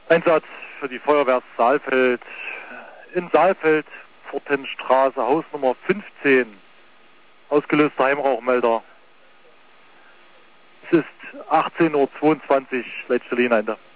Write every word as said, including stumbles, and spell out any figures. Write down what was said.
Einsatz für die Feuerwehr Saalfeld. In Saalfeld, Pfortenstraße, Hausnummer fünfzehn. Ausgelöster Heimrauchmelder. Es ist achtzehn Uhr zweiundzwanzig, Leitstelle Hinein.